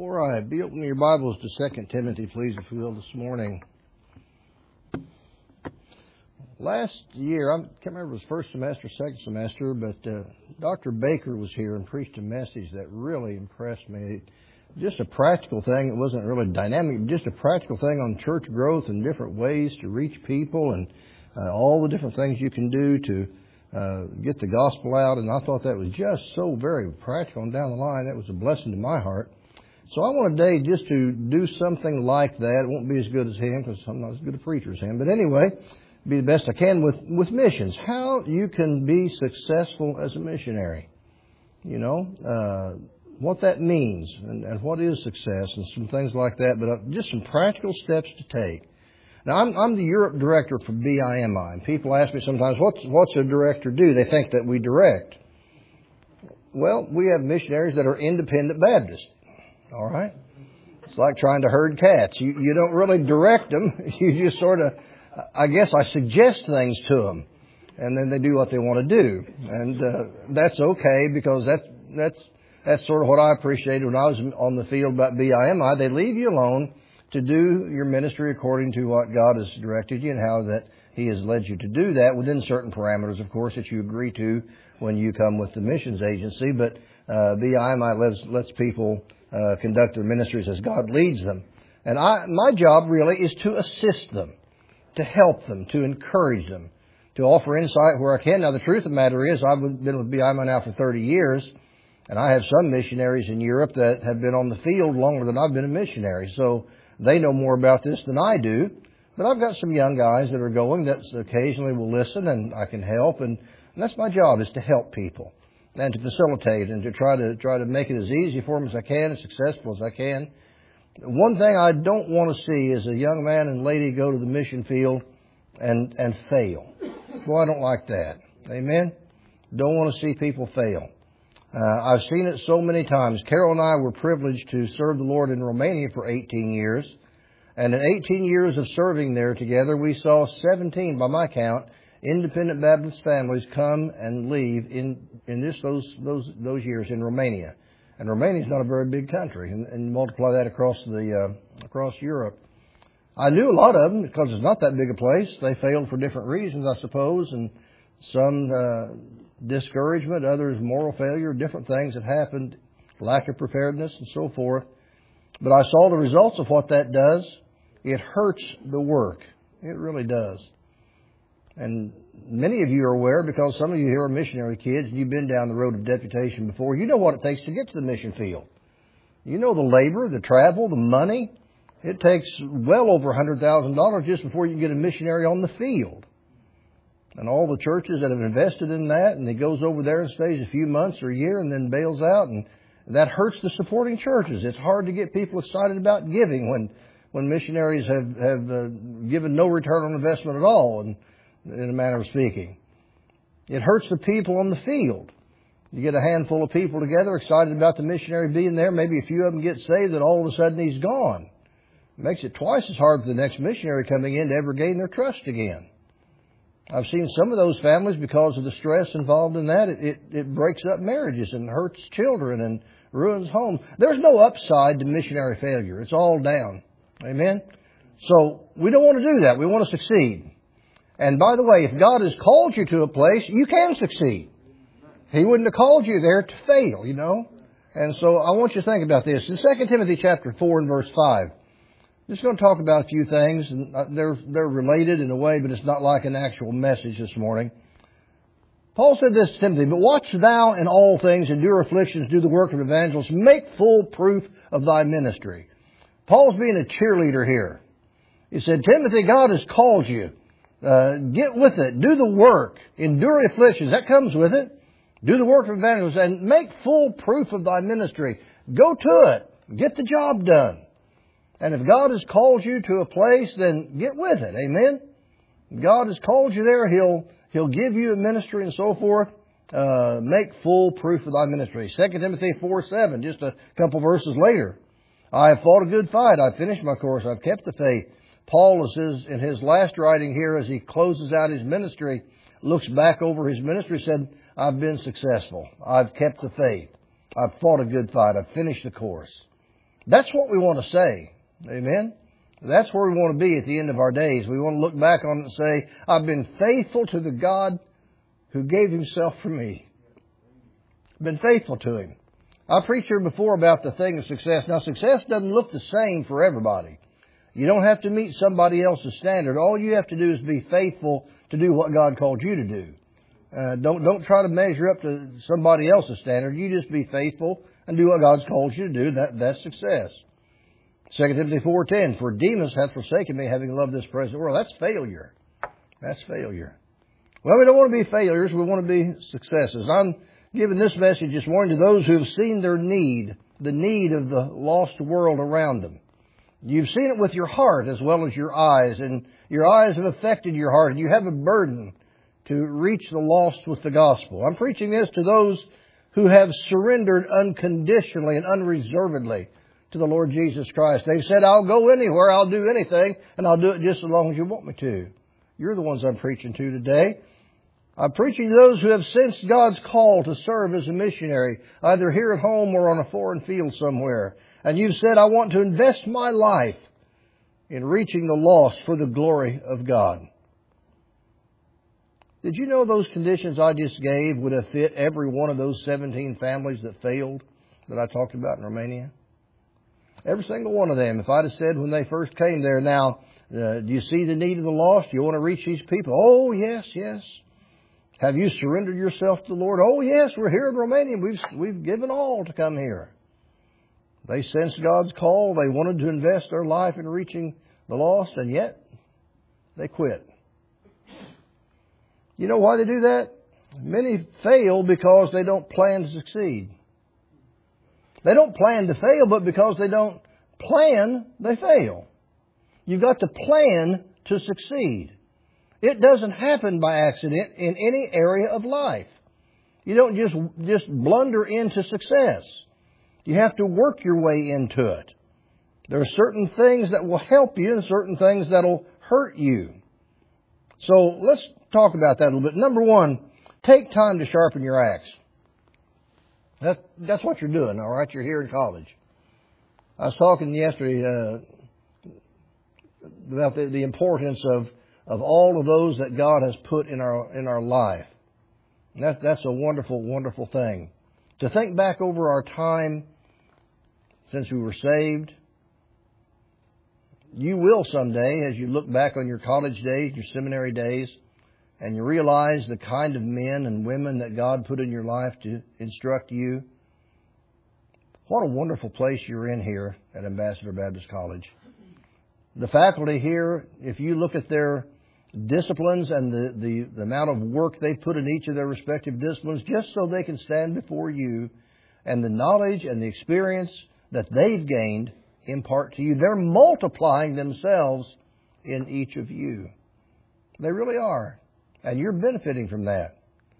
All right, be opening your Bibles to 2 Timothy, please, if you will, this morning. Last year, I can't remember if it was first semester, second semester, but Dr. Baker was here and preached a message that really impressed me. Just a practical thing. It wasn't really dynamic, just a practical thing on church growth and different ways to reach people and all the different things you can do to get the gospel out. And I thought that was just so very practical and down the line. That was a blessing to my heart. So I want today just to do something like that. It won't be as good as him because I'm not as good a preacher as him. But anyway, be the best I can with missions. How you can be successful as a missionary. You know, what that means and what is success and some things like that. But just some practical steps to take. Now, I'm the Europe director for BIMI. And people ask me sometimes, what's a director do? They think that we direct. Well, we have missionaries that are independent Baptists. All right? It's like trying to herd cats. You don't really direct them. You just sort of, I guess I suggest things to them. And then they do what they want to do. And that's okay because that's sort of what I appreciated when I was on the field about BIMI. They leave you alone to do your ministry according to what God has directed you and how that He has led you to do that within certain parameters, of course, that you agree to when you come with the missions agency. But BIMI lets people conduct their ministries as God leads them. And my job really is to assist them, to help them, to encourage them, to offer insight where I can. Now, the truth of the matter is I've been with BIMI now for 30 years, and I have some missionaries in Europe that have been on the field longer than I've been a missionary. So they know more about this than I do. But I've got some young guys that are going that occasionally will listen, and I can help. And that's my job, is to help people and to facilitate and to try to make it as easy for them as I can, as successful as I can. One thing I don't want to see is a young man and lady go to the mission field and fail. Boy, I don't like that. Amen? Don't want to see people fail. I've seen it so many times. Carol and I were privileged to serve the Lord in Romania for 18 years. And in 18 years of serving there together, we saw 17, by my count, independent Baptist families come and leave in those years in Romania. And Romania is not a very big country, and multiply that across Europe. I knew a lot of them because it's not that big a place. They failed for different reasons, I suppose, and some discouragement, others moral failure, different things that happened, lack of preparedness and so forth. But I saw the results of what that does. It hurts the work. It really does. And many of you are aware, because some of you here are missionary kids, and you've been down the road of deputation before. You know what it takes to get to the mission field. You know the labor, the travel, the money. It takes well over $100,000 just before you can get a missionary on the field. And all the churches that have invested in that, and he goes over there and stays a few months or a year and then bails out, and that hurts the supporting churches. It's hard to get people excited about giving when missionaries have given no return on investment at all, in a manner of speaking. It hurts the people on the field. You get a handful of people together excited about the missionary being there. Maybe a few of them get saved, and all of a sudden he's gone. It makes it twice as hard for the next missionary coming in to ever gain their trust again. I've seen some of those families, because of the stress involved in that, it breaks up marriages and hurts children and ruins homes. There's no upside to missionary failure. It's all down. Amen? So we don't want to do that. We want to succeed. And by the way, if God has called you to a place, you can succeed. He wouldn't have called you there to fail, you know. And so I want you to think about this. In 2 Timothy chapter 4 and verse 5, I'm just going to talk about a few things, and they're related in a way, but it's not like an actual message this morning. Paul said this to Timothy, "But watch thou in all things, endure afflictions, do the work of evangelists, make full proof of thy ministry." Paul's being a cheerleader here. He said, Timothy, God has called you. Get with it. Do the work. Endure afflictions. That comes with it. Do the work of evangelists and make full proof of thy ministry. Go to it. Get the job done. And if God has called you to a place, then get with it. Amen? If God has called you there, He'll give you a ministry and so forth. Make full proof of thy ministry. 2 Timothy 4:7, just a couple verses later. I have fought a good fight. I've finished my course. I've kept the faith. Paul, in his last writing here, as he closes out his ministry, looks back over his ministry, said, I've been successful. I've kept the faith. I've fought a good fight. I've finished the course. That's what we want to say. Amen? That's where we want to be at the end of our days. We want to look back on it and say, I've been faithful to the God who gave Himself for me. I've been faithful to Him. I preached here before about the thing of success. Now, success doesn't look the same for everybody. You don't have to meet somebody else's standard. All you have to do is be faithful to do what God called you to do. Don't try to measure up to somebody else's standard. You just be faithful and do what God's called you to do. That's success. 2 Timothy 4:10, for Demas hath forsaken me, having loved this present world. That's failure. That's failure. Well, we don't want to be failures. We want to be successes. I'm giving this message this morning to those who have seen their need, the need of the lost world around them. You've seen it with your heart as well as your eyes, and your eyes have affected your heart, and you have a burden to reach the lost with the gospel. I'm preaching this to those who have surrendered unconditionally and unreservedly to the Lord Jesus Christ. They've said, I'll go anywhere, I'll do anything, and I'll do it just as long as you want me to. You're the ones I'm preaching to today. I'm preaching to those who have sensed God's call to serve as a missionary, either here at home or on a foreign field somewhere. And you've said, I want to invest my life in reaching the lost for the glory of God. Did you know those conditions I just gave would have fit every one of those 17 families that failed that I talked about in Romania? Every single one of them. If I'd have said when they first came there, now, do you see the need of the lost? Do you want to reach these people? Oh, yes, yes. Have you surrendered yourself to the Lord? Oh, yes, we're here in Romania. We've given all to come here. They sensed God's call. They wanted to invest their life in reaching the lost, and yet they quit. You know why they do that? Many fail because they don't plan to succeed. They don't plan to fail, but because they don't plan, they fail. You've got to plan to succeed. It doesn't happen by accident in any area of life. You don't just blunder into success. You have to work your way into it. There are certain things that will help you and certain things that will hurt you. So let's talk about that a little bit. Number one, take time to sharpen your axe. That's what you're doing, all right? You're here in college. I was talking yesterday about the importance of all of those that God has put in our life. And that's a wonderful, wonderful thing. To think back over our time since we were saved, you will someday, as you look back on your college days, your seminary days, and you realize the kind of men and women that God put in your life to instruct you. What a wonderful place you're in here at Ambassador Baptist College. The faculty here, if you look at their disciplines and the amount of work they put in each of their respective disciplines just so they can stand before you, and the knowledge and the experience that they've gained impart to you, they're multiplying themselves in each of you. They really are. And you're benefiting from that.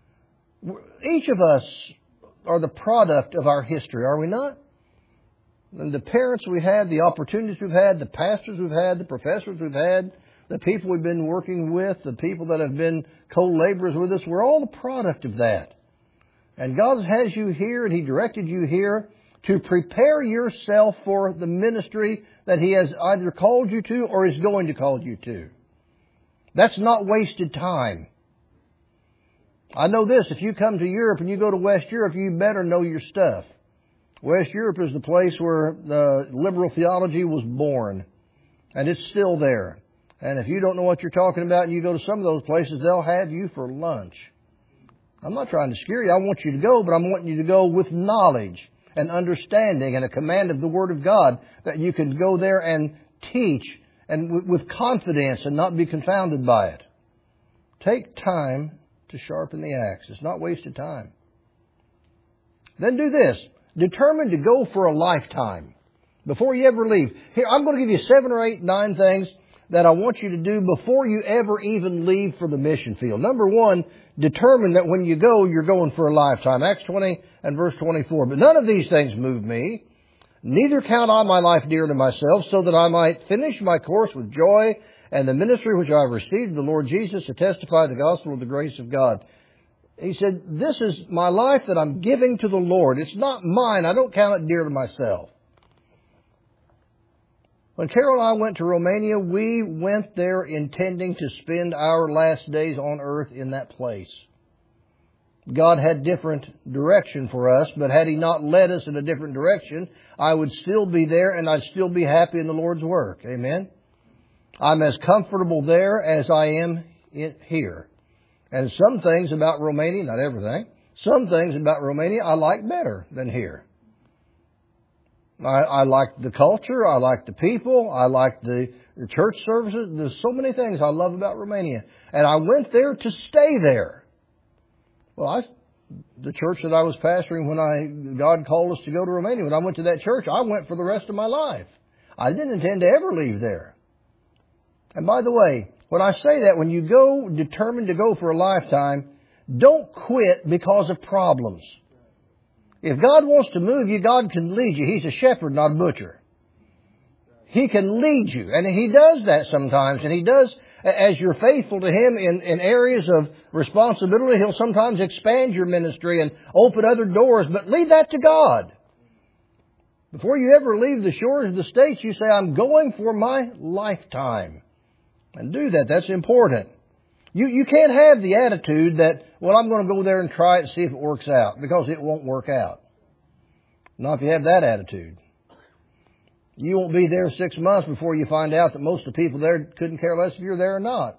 Each of us are the product of our history, are we not? And the parents we had, the opportunities we've had, the pastors we've had, the professors we've had, the people we've been working with, the people that have been co-laborers with us, we're all the product of that. And God has you here, and He directed you here to prepare yourself for the ministry that He has either called you to or is going to call you to. That's not wasted time. I know this, if you come to Europe and you go to West Europe, you better know your stuff. West Europe is the place where the liberal theology was born, and it's still there. And if you don't know what you're talking about and you go to some of those places, they'll have you for lunch. I'm not trying to scare you. I want you to go, but I'm wanting you to go with knowledge and understanding and a command of the Word of God, that you can go there and teach and with confidence and not be confounded by it. Take time to sharpen the axe. It's not wasted time. Then do this. Determine to go for a lifetime before you ever leave. Here, I'm going to give you 7 or 8, 9 things that I want you to do before you ever even leave for the mission field. Number one, determine that when you go, you're going for a lifetime. Acts 20 and verse 24. But none of these things move me. Neither count I my life dear to myself, so that I might finish my course with joy and the ministry which I have received of the Lord Jesus to testify the gospel of the grace of God. He said, this is my life that I'm giving to the Lord. It's not mine. I don't count it dear to myself. When Carol and I went to Romania, we went there intending to spend our last days on earth in that place. God had different direction for us, but had He not led us in a different direction, I would still be there and I'd still be happy in the Lord's work. Amen? I'm as comfortable there as I am here. And some things about Romania, not everything, some things about Romania I like better than here. I like the culture, I like the people, I like the church services. There's so many things I love about Romania. And I went there to stay there. Well, the church that I was pastoring when God called us to go to Romania, when I went to that church, I went for the rest of my life. I didn't intend to ever leave there. And by the way, when I say that, when you go determined to go for a lifetime, don't quit because of problems. If God wants to move you, God can lead you. He's a shepherd, not a butcher. He can lead you. And He does that sometimes. And He does, as you're faithful to Him in areas of responsibility, He'll sometimes expand your ministry and open other doors. But leave that to God. Before you ever leave the shores of the States, you say, I'm going for my lifetime. And do that. That's important. You can't have the attitude that, well, I'm going to go there and try it and see if it works out, because it won't work out. Not if you have that attitude. You won't be there 6 months before you find out that most of the people there couldn't care less if you're there or not.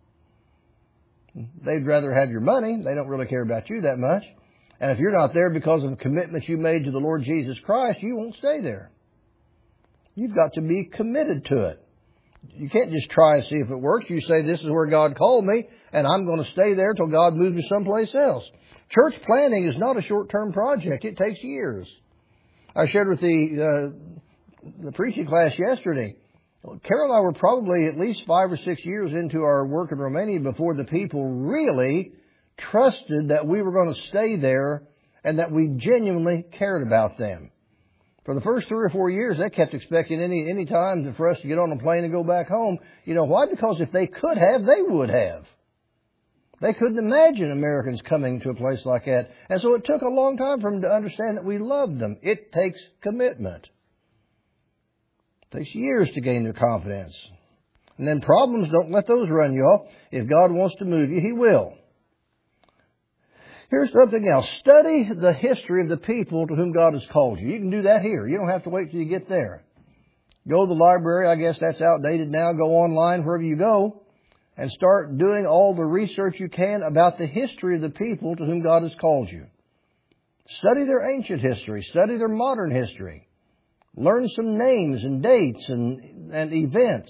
They'd rather have your money. They don't really care about you that much. And if you're not there because of commitments you made to the Lord Jesus Christ, you won't stay there. You've got to be committed to it. You can't just try and see if it works. You say, this is where God called me, and I'm going to stay there till God moves me someplace else. Church planning is not a short-term project. It takes years. I shared with the preaching class yesterday. Carol and I were probably at least 5 or 6 years into our work in Romania before the people really trusted that we were going to stay there and that we genuinely cared about them. For the first 3 or 4 years, they kept expecting any time for us to get on a plane and go back home. You know why? Because if they could have, they would have. They couldn't imagine Americans coming to a place like that. And so it took a long time for them to understand that we loved them. It takes commitment. It takes years to gain their confidence. And then problems, don't let those run you off. If God wants to move you, He will. Here's something else. Study the history of the people to whom God has called you. You can do that here. You don't have to wait till you get there. Go to the library. I guess that's outdated now. Go online wherever you go and start doing all the research you can about the history of the people to whom God has called you. Study their ancient history. Study their modern history. Learn some names and dates and events.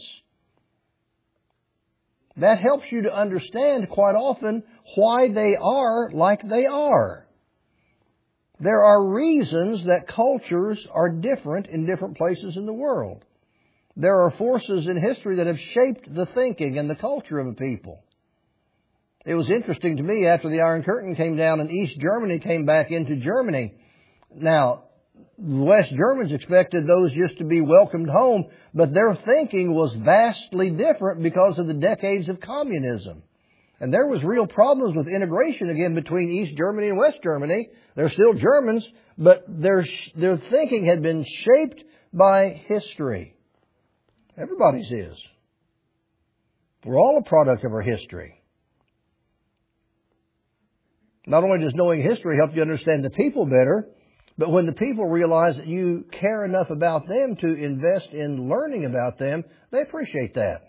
That helps you to understand quite often why they are like they are. There are reasons that cultures are different in different places in the world. There are forces in history that have shaped the thinking and the culture of a people. It was interesting to me after the Iron Curtain came down and East Germany came back into Germany. Now, the West Germans expected those just to be welcomed home, but their thinking was vastly different because of the decades of communism. And there was real problems with integration again between East Germany and West Germany. They're still Germans, but their thinking had been shaped by history. Everybody's is. We're all a product of our history. Not only does knowing history help you understand the people better, but when the people realize that you care enough about them to invest in learning about them, they appreciate that.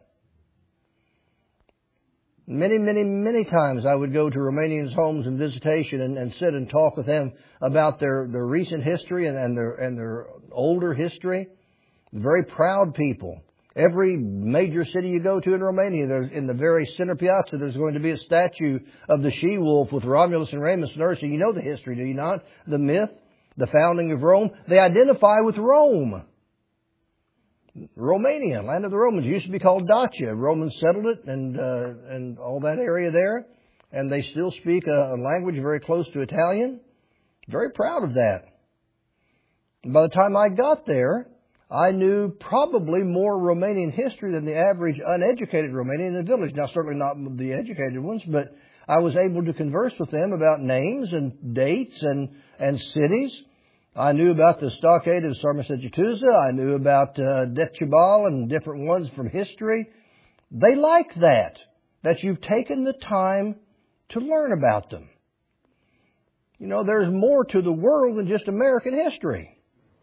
Many times I would go to Romanians' homes in visitation and sit and talk with them about their recent history and their older history. Very proud people. Every major city you go to in Romania, there's, in the very center piazza, there's going to be a statue of the she-wolf with Romulus and Remus nursing. You know the history, do you not? The myth, the founding of Rome. They identify with Rome. Romania, land of the Romans, used to be called Dacia. Romans settled it and all that area there. And they still speak a language very close to Italian. Very proud of that. And by the time I got there, I knew probably more Romanian history than the average uneducated Romanian in the village. Now, certainly not the educated ones, but I was able to converse with them about names and dates and cities. I knew about the stockade of Sarmiento-Jutusa. I knew about Dethjebal and different ones from history. They like that you've taken the time to learn about them. You know, there's more to the world than just American history.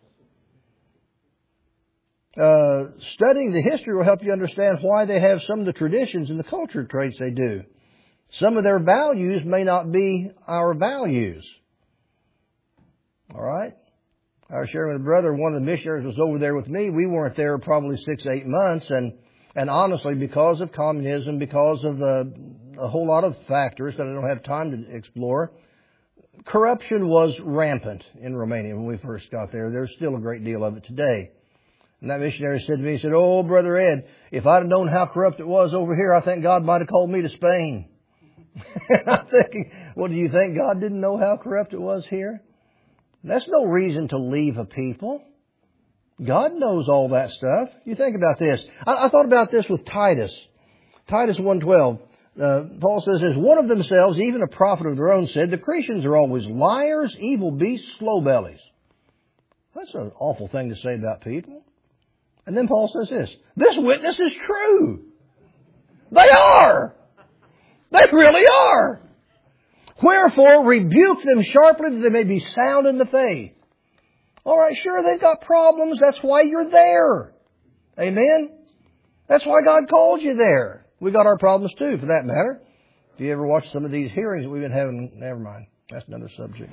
Studying the history will help you understand why they have some of the traditions and the culture traits they do. Some of their values may not be our values. All right? I was sharing with a brother, one of the missionaries was over there with me. We weren't there probably 6-8 months. And honestly, because of communism, because of a whole lot of factors that I don't have time to explore, corruption was rampant in Romania when we first got there. There's still a great deal of it today. And that missionary said to me, he said, "Oh, Brother Ed, if I'd have known how corrupt it was over here, I think God might have called me to Spain." And I'm thinking, well, do you think God didn't know how corrupt it was here? That's no reason to leave a people. God knows all that stuff. You think about this. I thought about this with Titus. Titus 1:12. Paul says, "As one of themselves, even a prophet of their own, said, the Christians are always liars, evil beasts, slow bellies." That's an awful thing to say about people. And then Paul says this witness is true. They are. They really are. "Wherefore rebuke them sharply that they may be sound in the faith." All right, sure, they've got problems. That's why you're there. Amen? That's why God called you there. We got our problems too, for that matter. If you ever watch some of these hearings that we've been having, never mind. That's another subject.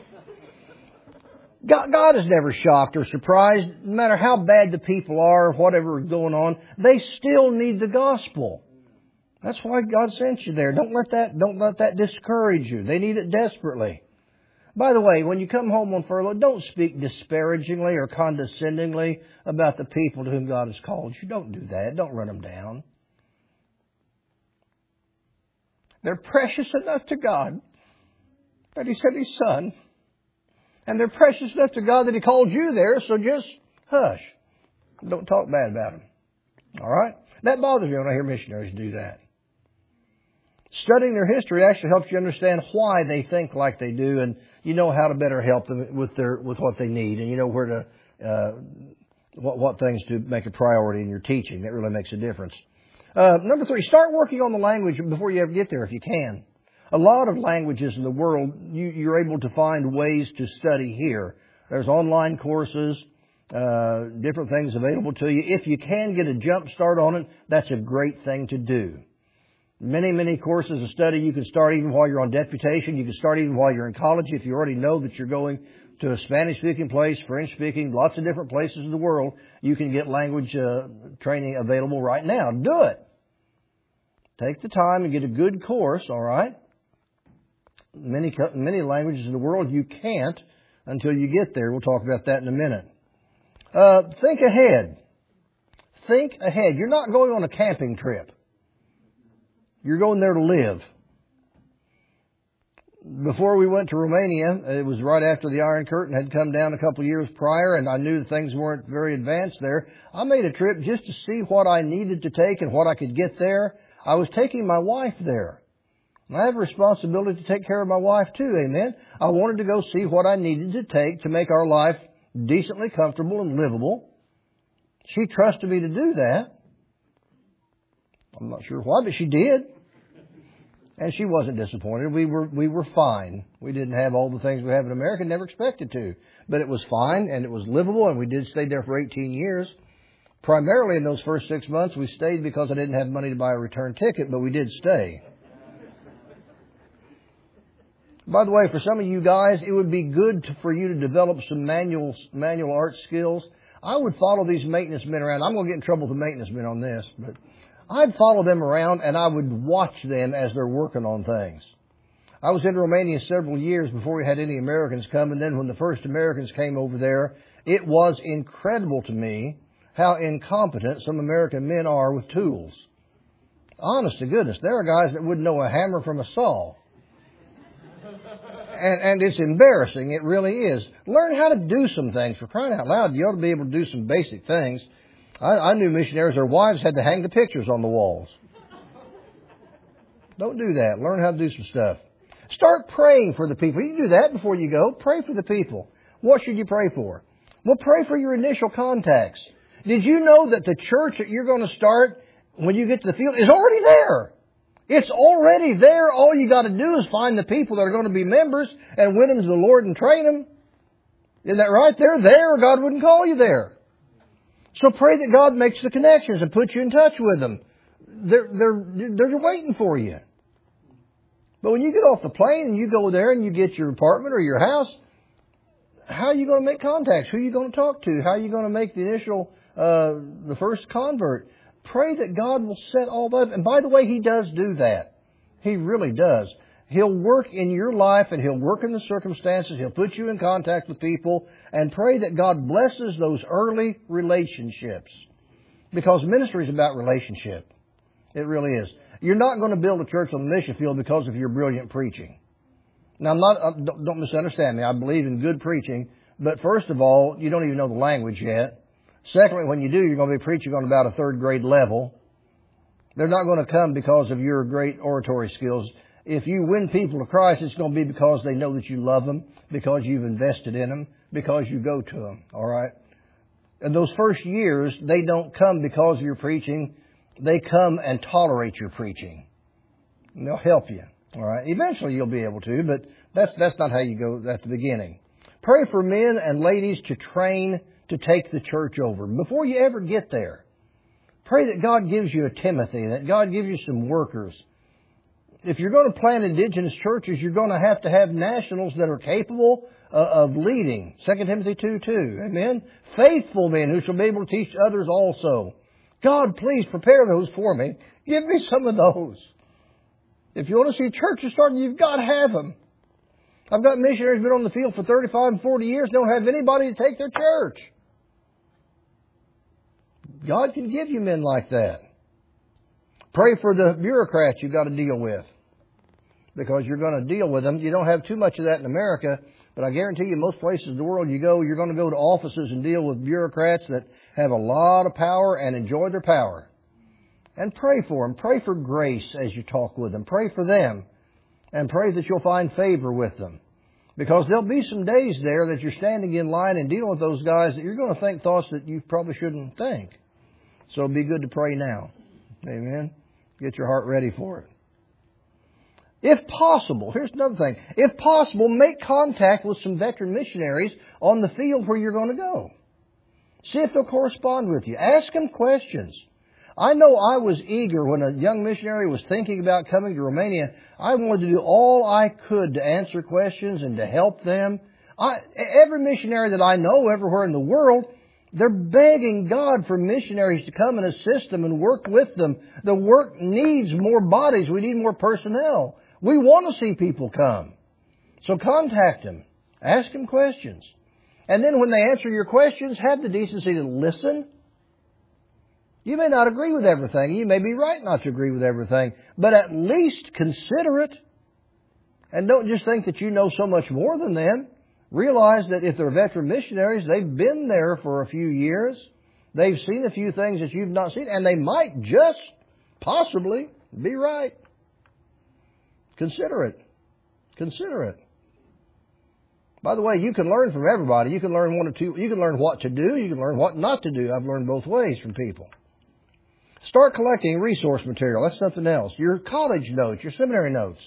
God is never shocked or surprised. No matter how bad the people are, whatever is going on, they still need the gospel. That's why God sent you there. Don't let that discourage you. They need it desperately. By the way, when you come home on furlough, don't speak disparagingly or condescendingly about the people to whom God has called you. Don't do that. Don't run them down. They're precious enough to God that He sent His Son. And they're precious enough to God that He called you there, so just hush. Don't talk bad about them. All right? That bothers me when I hear missionaries do that. Studying their history actually helps you understand why they think like they do, and you know how to better help them with what they need, and you know where to what things to make a priority in your teaching. That really makes a difference. Number 3, start working on the language before you ever get there if you can. A lot of languages in the world, you're able to find ways to study here. There's online courses, different things available to you. If you can get a jump start on it, that's a great thing to do. Many courses of study you can start even while you're on deputation. You can start even while you're in college. If you already know that you're going to a Spanish-speaking place, French-speaking, lots of different places in the world, you can get language training available right now. Do it. Take the time and get a good course, all right? Many languages in the world you can't until you get there. We'll talk about that in a minute. Think ahead. Think ahead. You're not going on a camping trip. You're going there to live. Before we went to Romania, it was right after the Iron Curtain had come down a couple of years prior, and I knew that things weren't very advanced there. I made a trip just to see what I needed to take and what I could get there. I was taking my wife there. And I have a responsibility to take care of my wife too, amen? I wanted to go see what I needed to take to make our life decently comfortable and livable. She trusted me to do that. I'm not sure why, but she did. And she wasn't disappointed. We were fine. We didn't have all the things we have in America, never expected to. But it was fine, and it was livable, and we did stay there for 18 years. Primarily in those first 6 months, we stayed because I didn't have money to buy a return ticket, but we did stay. By the way, for some of you guys, it would be good for you to develop some manual art skills. I would follow these maintenance men around. I'm going to get in trouble with the maintenance men on this, but I'd follow them around and I would watch them as they're working on things. I was in Romania several years before we had any Americans come, and then when the first Americans came over there, it was incredible to me how incompetent some American men are with tools. Honest to goodness, there are guys that wouldn't know a hammer from a saw. And it's embarrassing. It really is. Learn how to do some things. For crying out loud, you ought to be able to do some basic things. I knew missionaries, their wives had to hang the pictures on the walls. Don't do that. Learn how to do some stuff. Start praying for the people. You can do that before you go. Pray for the people. What should you pray for? Well, pray for your initial contacts. Did you know that the church that you're going to start when you get to the field is already there? It's already there. All you got to do is find the people that are going to be members and win them to the Lord and train them. Isn't that right? They're there or God wouldn't call you there. So pray that God makes the connections and puts you in touch with them. They're waiting for you. But when you get off the plane and you go there and you get your apartment or your house, how are you going to make contacts? Who are you going to talk to? How are you going to make the initial, the first convert? Pray that God will set all that up. And by the way, He does do that. He really does. He'll work in your life and He'll work in the circumstances. He'll put you in contact with people, and pray that God blesses those early relationships. Because ministry is about relationship. It really is. You're not going to build a church on the mission field because of your brilliant preaching. Now, don't misunderstand me. I believe in good preaching. But first of all, you don't even know the language yet. Secondly, when you do, you're going to be preaching on about a third grade level. They're not going to come because of your great oratory skills. If you win people to Christ, it's going to be because they know that you love them, because you've invested in them, because you go to them. All right? And those first years, they don't come because of your preaching. They come and tolerate your preaching. And they'll help you. All right? Eventually you'll be able to, but that's not how you go at the beginning. Pray for men and ladies to train to take the church over. Before you ever get there, pray that God gives you a Timothy, that God gives you some workers. If you're going to plant indigenous churches, you're going to have nationals that are capable of leading. 2 Timothy 2:2. Amen? Faithful men who shall be able to teach others also. God, please prepare those for me. Give me some of those. If you want to see churches starting, you've got to have them. I've got missionaries been on the field for 35 and 40 years, don't have anybody to take their church. God can give you men like that. Pray for the bureaucrats you've got to deal with, because you're going to deal with them. You don't have too much of that in America, but I guarantee you most places in the world you go, you're going to go to offices and deal with bureaucrats that have a lot of power and enjoy their power. And pray for them. Pray for grace as you talk with them. Pray for them. And pray that you'll find favor with them. Because there'll be some days there that you're standing in line and dealing with those guys that you're going to think thoughts that you probably shouldn't think. So it'd be good to pray now. Amen. Get your heart ready for it. If possible, here's another thing. If possible, make contact with some veteran missionaries on the field where you're going to go. See if they'll correspond with you. Ask them questions. I know I was eager when a young missionary was thinking about coming to Romania. I wanted to do all I could to answer questions and to help them. Every missionary that I know everywhere in the world, they're begging God for missionaries to come and assist them and work with them. The work needs more bodies. We need more personnel. We want to see people come. So contact them. Ask them questions. And then when they answer your questions, have the decency to listen. You may not agree with everything. You may be right not to agree with everything. But at least consider it. And don't just think that you know so much more than them. Realize that if they're veteran missionaries, they've been there for a few years. They've seen a few things that you've not seen. And they might just possibly be right. Consider it. Consider it. By the way, you can learn from everybody. You can learn one or two. You can learn what to do. You can learn what not to do. I've learned both ways from people. Start collecting resource material. That's something else. Your college notes, your seminary notes.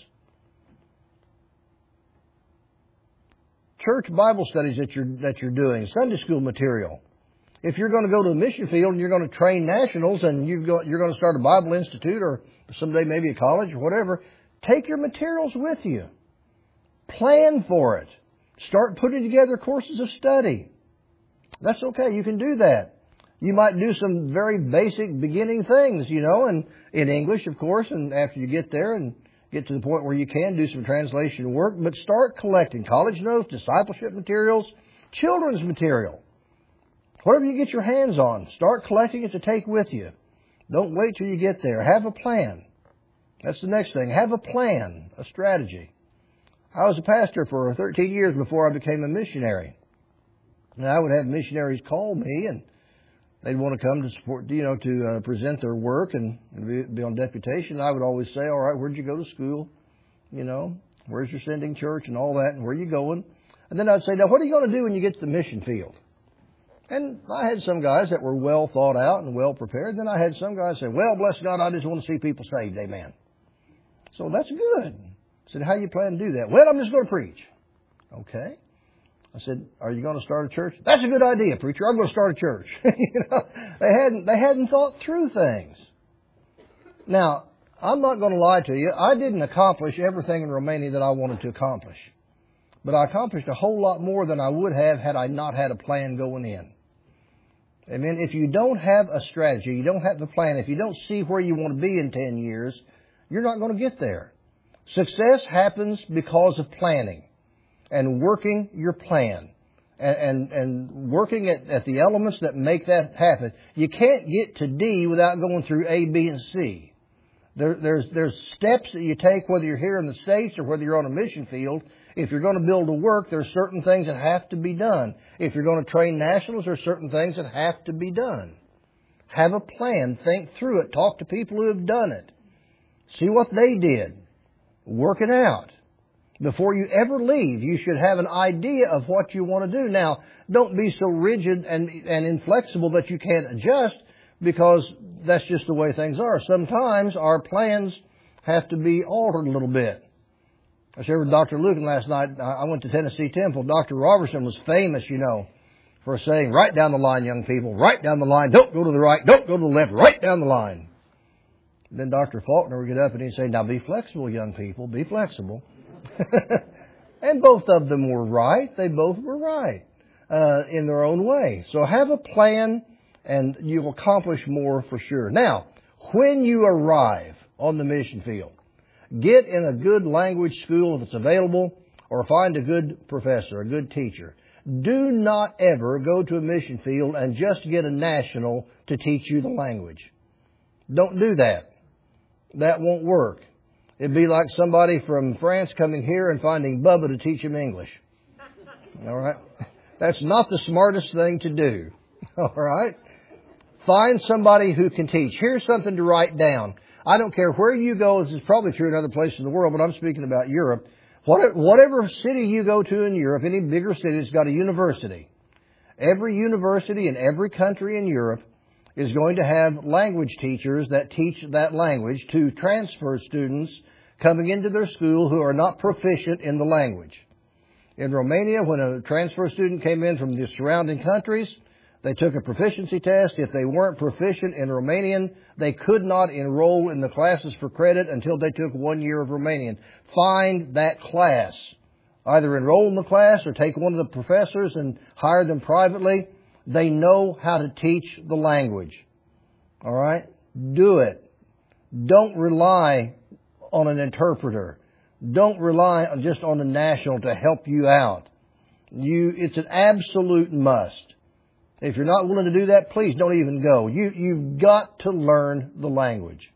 Church Bible studies that you're doing. Sunday school material. If you're going to go to the mission field and you're going to train nationals and you're going to start a Bible institute or someday maybe a college or whatever, take your materials with you. Plan for it. Start putting together courses of study. That's okay. You can do that. You might do some very basic beginning things, and in English, of course, and after you get there and get to the point where you can do some translation work, but start collecting college notes, discipleship materials, children's material. Whatever you get your hands on, start collecting it to take with you. Don't wait till you get there. Have a plan. That's the next thing. Have a plan, a strategy. I was a pastor for 13 years before I became a missionary. And I would have missionaries call me, and they'd want to come to support, to present their work and be on deputation. I would always say, all right, where'd you go to school? Where's your sending church and all that, and where are you going? And then I'd say, now what are you going to do when you get to the mission field? And I had some guys that were well thought out and well prepared. Then I had some guys say, well, bless God, I just want to see people saved. Amen. So that's good. I said, how do you plan to do that? Well, I'm just going to preach. Okay. I said, are you going to start a church? That's a good idea, preacher. I'm going to start a church. They hadn't thought through things. Now, I'm not going to lie to you. I didn't accomplish everything in Romania that I wanted to accomplish. But I accomplished a whole lot more than I would have had I not had a plan going in. Amen. If you don't have a strategy, you don't have the plan, if you don't see where you want to be in 10 years, you're not going to get there. Success happens because of planning and working your plan and working at the elements that make that happen. You can't get to D without going through A, B, and C. There's steps that you take, whether you're here in the States or whether you're on a mission field. If you're going to build a work, there's certain things that have to be done. If you're going to train nationals, there's certain things that have to be done. Have a plan. Think through it. Talk to people who have done it. See what they did. Work it out. Before you ever leave, you should have an idea of what you want to do. Now, don't be so rigid and inflexible that you can't adjust, because that's just the way things are. Sometimes our plans have to be altered a little bit. I shared with Dr. Lucan last night. I went to Tennessee Temple. Dr. Robertson was famous, for saying, right down the line, young people, right down the line. Don't go to the right. Don't go to the left. Right down the line. Then Dr. Faulkner would get up and he'd say, now be flexible, young people. Be flexible. And both of them were right. They both were right in their own way. So have a plan and you'll accomplish more for sure. Now, when you arrive on the mission field, get in a good language school if it's available, or find a good professor, a good teacher. Do not ever go to a mission field and just get a national to teach you the language. Don't do that. That won't work. It'd be like somebody from France coming here and finding Bubba to teach him English. All right? That's not the smartest thing to do. All right? Find somebody who can teach. Here's something to write down. I don't care where you go. This is probably true in other places in the world, but I'm speaking about Europe. Whatever city you go to in Europe, any bigger city, it's got a university. Every university in every country in Europe is going to have language teachers that teach that language to transfer students coming into their school who are not proficient in the language. In Romania, when a transfer student came in from the surrounding countries, they took a proficiency test. If they weren't proficient in Romanian, they could not enroll in the classes for credit until they took 1 year of Romanian. Find that class. Either enroll in the class or take one of the professors and hire them privately. They know how to teach the language. All right? Do it. Don't rely on an interpreter. Don't rely just on a national to help you out. It's an absolute must. If you're not willing to do that, please don't even go. You've got to learn the language.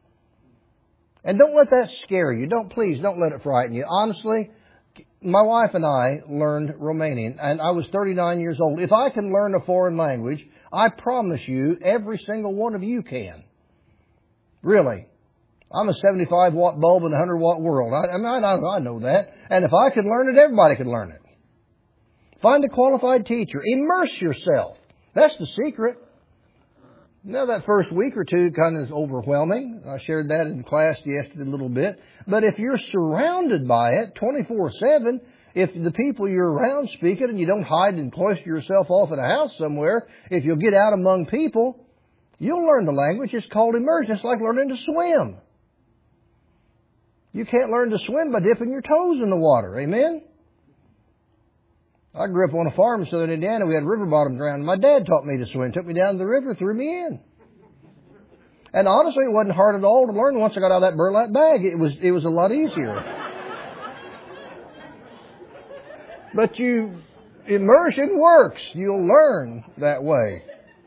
And don't let that scare you. Please don't let it frighten you. Honestly, my wife and I learned Romanian, and I was 39 years old. If I can learn a foreign language, I promise you, every single one of you can. Really. I'm a 75-watt bulb in a 100-watt world. I know that. And if I could learn it, everybody could learn it. Find a qualified teacher. Immerse yourself. That's the secret. Now, that first week or two kind of is overwhelming. I shared that in class yesterday a little bit. But if you're surrounded by it 24/7, if the people you're around speak it and you don't hide and cloister yourself off in a house somewhere, if you'll get out among people, you'll learn the language. It's called immersion. It's like learning to swim. You can't learn to swim by dipping your toes in the water. Amen? I grew up on a farm in southern Indiana. We had river bottoms around. My dad taught me to swim. Took me down to the river, threw me in. And honestly, it wasn't hard at all to learn once I got out of that burlap bag. It was a lot easier. But immersion works. You'll learn that way.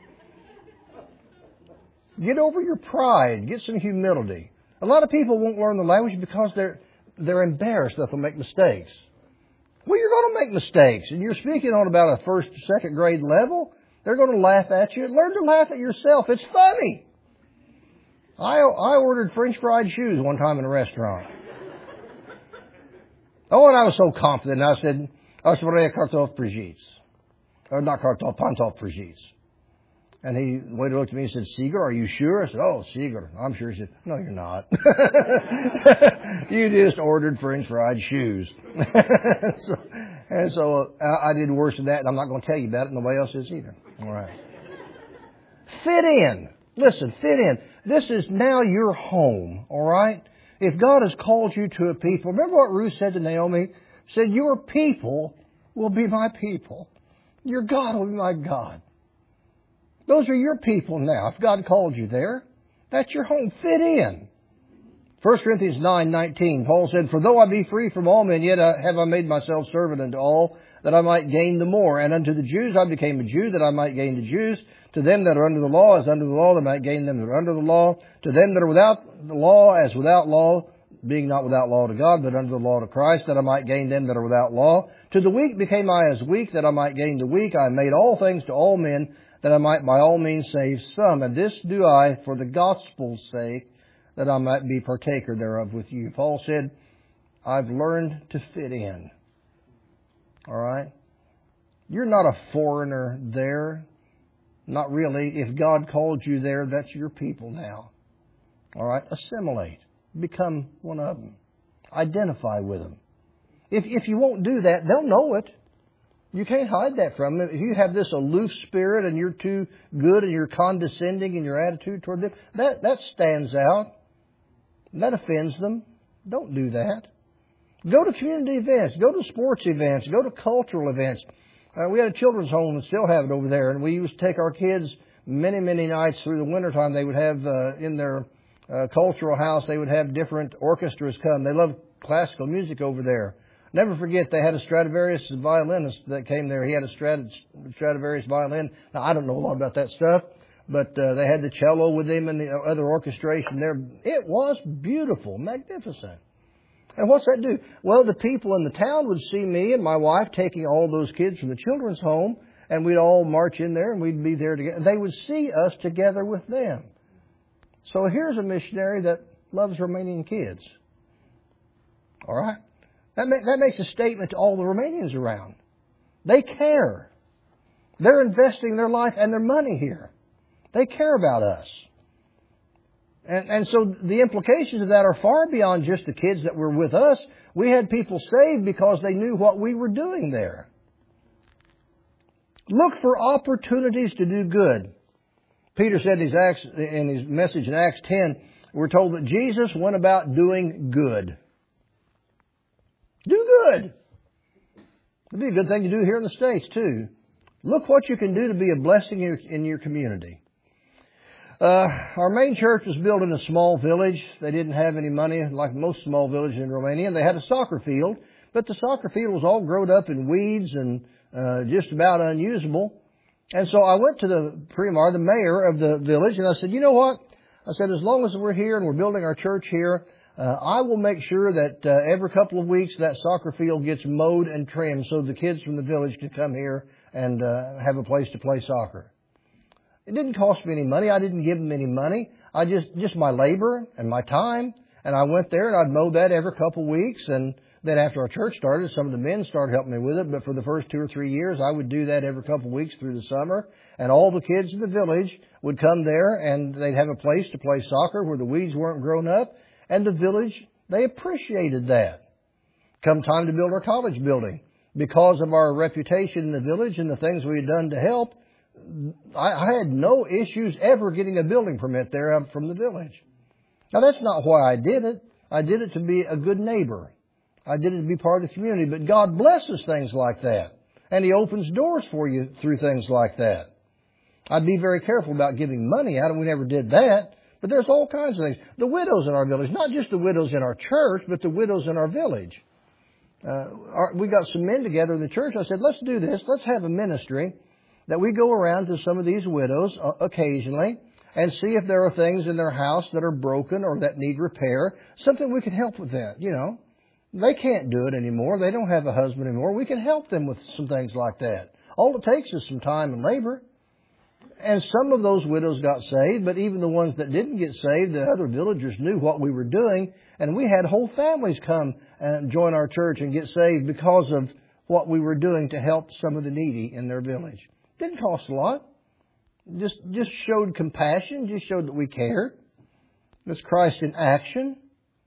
Get over your pride. Get some humility. A lot of people won't learn the language because they're embarrassed that they'll make mistakes. Well, you're going to make mistakes, and you're speaking on about a first, second grade level. They're going to laugh at you. Learn to laugh at yourself. It's funny. I ordered French fried shoes one time in a restaurant. Oh, and I was so confident. I Als we kartoffelprijs. Or not kartoffel, pantoffelprijs. And the waiter looked at me and said, Seeger, are you sure? I said, oh, Seeger, I'm sure. He said, no, you're not. You just ordered French fried shoes. so I did worse than that, and I'm not going to tell you about it. Nobody else is either. All right. Fit in. Listen, fit in. This is now your home, all right? If God has called you to a people, remember what Ruth said to Naomi? She said, your people will be my people. Your God will be my God. Those are your people now. If God called you there, that's your home. Fit in. 1 Corinthians 9:19, Paul said, for though I be free from all men, yet have I made myself servant unto all, that I might gain the more. And unto the Jews I became a Jew, that I might gain the Jews. To them that are under the law, as under the law, that I might gain them that are under the law. To them that are without the law, as without law, being not without law to God, but under the law to Christ, that I might gain them that are without law. To the weak became I as weak, that I might gain the weak. I made all things to all men, that I might by all means save some. And this do I for the gospel's sake, that I might be partaker thereof with you. Paul said, I've learned to fit in. All right? You're not a foreigner there. Not really. If God called you there, that's your people now. All right? Assimilate. Become one of them. Identify with them. If you won't do that, they'll know it. You can't hide that from them. If you have this aloof spirit and you're too good and you're condescending in your attitude toward them, that stands out. That offends them. Don't do that. Go to community events. Go to sports events. Go to cultural events. We had a children's home and still have it over there. And we used to take our kids many, many nights through the wintertime. They would have in their cultural house, they would have different orchestras come. They loved classical music over there. Never forget, they had a Stradivarius violinist that came there. He had a Stradivarius violin. Now, I don't know a lot about that stuff, but they had the cello with him and the other orchestration there. It was beautiful, magnificent. And what's that do? Well, the people in the town would see me and my wife taking all those kids from the children's home, and we'd all march in there and we'd be there together. They would see us together with them. So here's a missionary that loves Romanian kids. All right? That makes a statement to all the Romanians around. They care. They're investing their life and their money here. They care about us. And so the implications of that are far beyond just the kids that were with us. We had people saved because they knew what we were doing there. Look for opportunities to do good. Peter said in his message in Acts 10, we're told that Jesus went about doing good. Do good. It'd be a good thing to do here in the States, too. Look what you can do to be a blessing in your community. Our main church was built in a small village. They didn't have any money, like most small villages in Romania. They had a soccer field, but the soccer field was all grown up in weeds and just about unusable. And so I went to the primar, the mayor of the village, and I said, you know what? I said, as long as we're here and we're building our church here, I will make sure that every couple of weeks that soccer field gets mowed and trimmed so the kids from the village can come here and have a place to play soccer. It didn't cost me any money. I didn't give them any money. I just my labor and my time. And I went there and I'd mow that every couple of weeks. And then after our church started, some of the men started helping me with it. But for the first 2 or 3 years, I would do that every couple of weeks through the summer. And all the kids in the village would come there and they'd have a place to play soccer where the weeds weren't grown up. And the village, they appreciated that. Come time to build our college building. Because of our reputation in the village and the things we had done to help, I had no issues ever getting a building permit there up from the village. Now, that's not why I did it. I did it to be a good neighbor. I did it to be part of the community. But God blesses things like that. And He opens doors for you through things like that. I'd be very careful about giving money out, and we never did that. But there's all kinds of things. The widows in our village, not just the widows in our church, but the widows in our village. We got some men together in the church. I said, let's do this. Let's have a ministry that we go around to some of these widows occasionally and see if there are things in their house that are broken or that need repair. Something we can help with that, you know. They can't do it anymore. They don't have a husband anymore. We can help them with some things like that. All it takes is some time and labor. And some of those widows got saved, but even the ones that didn't get saved, the other villagers knew what we were doing. And we had whole families come and join our church and get saved because of what we were doing to help some of the needy in their village. Didn't cost a lot. Just showed compassion, just showed that we cared. It was Christ in action.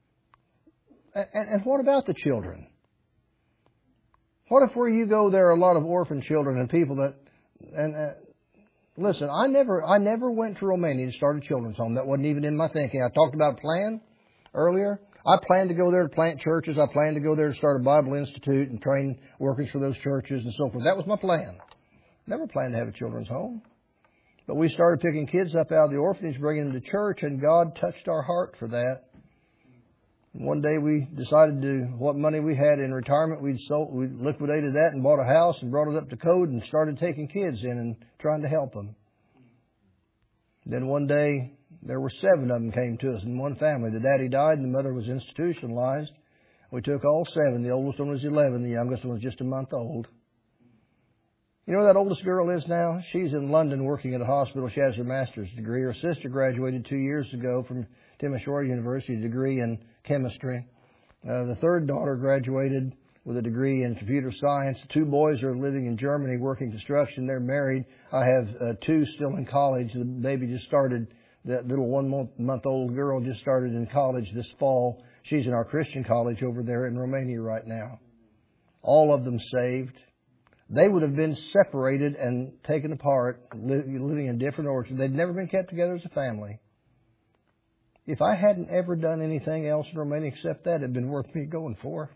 And what about the children? What if where you go there are a lot of orphan children and people that... Listen, I never went to Romania to start a children's home. That wasn't even in my thinking. I talked about plan earlier. I planned to go there to plant churches. I planned to go there to start a Bible Institute and train workers for those churches and so forth. That was my plan. Never planned to have a children's home. But we started picking kids up out of the orphanage, bringing them to church, and God touched our heart for that. One day we decided what money we had in retirement, we liquidated that and bought a house and brought it up to code and started taking kids in and trying to help them. Then one day there were 7 of them came to us in one family. The daddy died and the mother was institutionalized. We took all 7. The oldest one was 11. The youngest one was just a month old. You know where that oldest girl is now? She's in London working at a hospital. She has her master's degree. Her sister graduated 2 years ago from Timisoara University, a degree in chemistry. The third daughter graduated with a degree in computer science. 2 boys are living in Germany working construction. They're married. I have 2 still in college. The baby just started. That little 1-month-old girl just started in college this fall. She's in our Christian college over there in Romania right now. All of them saved. They would have been separated and taken apart, living in different orchards. They'd never been kept together as a family. If I hadn't ever done anything else in Romania except that, it'd been worth me going for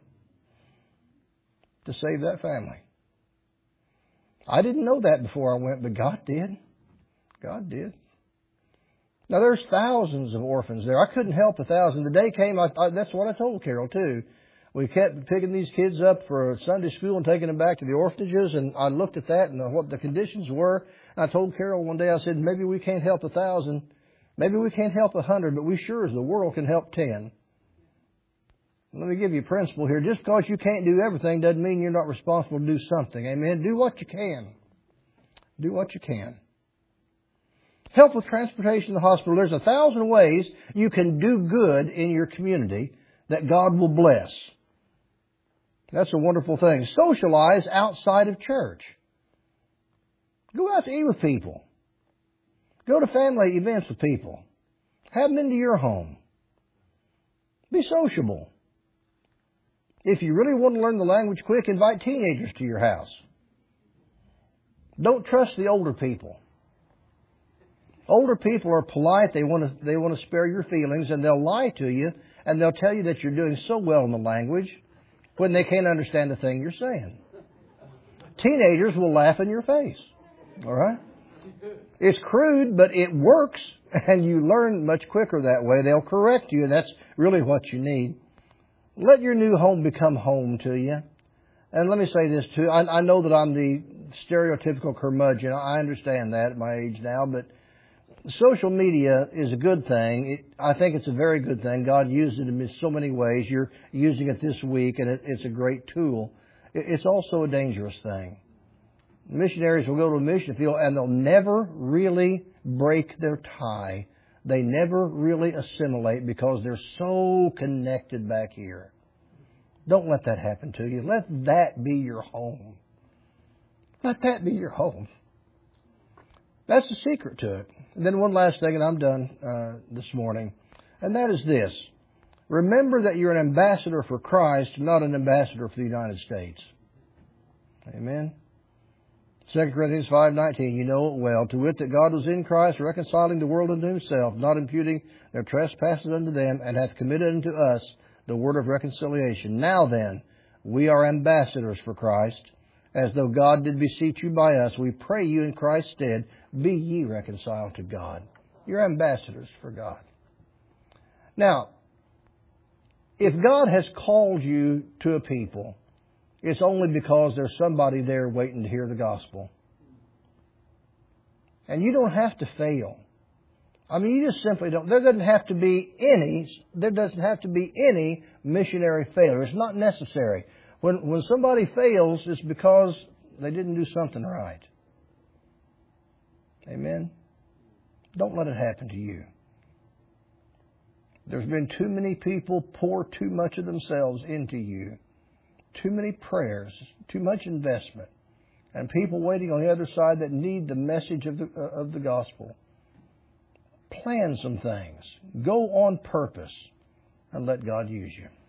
to save that family. I didn't know that before I went, but God did. God did. Now, there's thousands of orphans there. I couldn't help 1,000. The day came, that's what I told Carol, too. We kept picking these kids up for Sunday school and taking them back to the orphanages, and I looked at that and what the conditions were. I told Carol one day, I said, maybe we can't help 1,000. Maybe we can't help 100, but we sure as the world can help 10. Let me give you a principle here. Just because you can't do everything doesn't mean you're not responsible to do something. Amen? Do what you can. Do what you can. Help with transportation to the hospital. There's 1,000 ways you can do good in your community that God will bless. That's a wonderful thing. Socialize outside of church. Go out to eat with people. Go to family events with people. Have them into your home. Be sociable. If you really want to learn the language quick, invite teenagers to your house. Don't trust the older people. Older people are polite. They want to spare your feelings, and they'll lie to you, and they'll tell you that you're doing so well in the language when they can't understand the thing you're saying. Teenagers will laugh in your face. All right? It's crude, but it works, and you learn much quicker that way. They'll correct you, and that's really what you need. Let your new home become home to you. And let me say this, too. I know that I'm the stereotypical curmudgeon. I understand that at my age now, but social media is a good thing. I think it's a very good thing. God used it in so many ways. You're using it this week, and it's a great tool. It's also a dangerous thing. Missionaries will go to a mission field, and they'll never really break their tie. They never really assimilate because they're so connected back here. Don't let that happen to you. Let that be your home. Let that be your home. That's the secret to it. And then one last thing, and I'm done this morning, and that is this. Remember that you're an ambassador for Christ, not an ambassador for the United States. Amen? 2 Corinthians 5:19, you know it well. To wit, that God was in Christ, reconciling the world unto himself, not imputing their trespasses unto them, and hath committed unto us the word of reconciliation. Now then, we are ambassadors for Christ, as though God did beseech you by us. We pray you in Christ's stead, be ye reconciled to God. You're ambassadors for God. Now, if God has called you to a people, it's only because there's somebody there waiting to hear the gospel. And you don't have to fail. I mean, you just simply don't. There doesn't have to be any missionary failure. It's not necessary. When somebody fails, it's because they didn't do something right. Amen? Don't let it happen to you. There's been too many people pour too much of themselves into you. too many prayers, too much investment, and people waiting on the other side that need the message of the gospel. Plan some things. Go on purpose and let God use you.